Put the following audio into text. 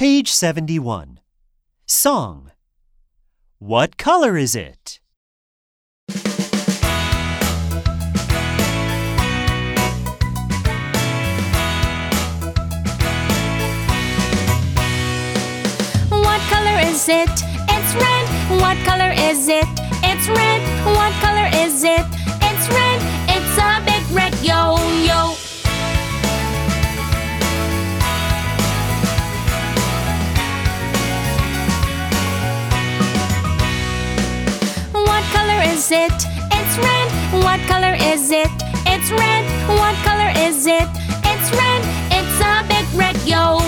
Page 71. Song. What color is it? What color is it? It's red. What color is it? It's red. What color is it? It's red. It's a big red yo-yo. What color is it? It's red. What color is it? It's red. What color is it? It's red. It's a big red yo-yo.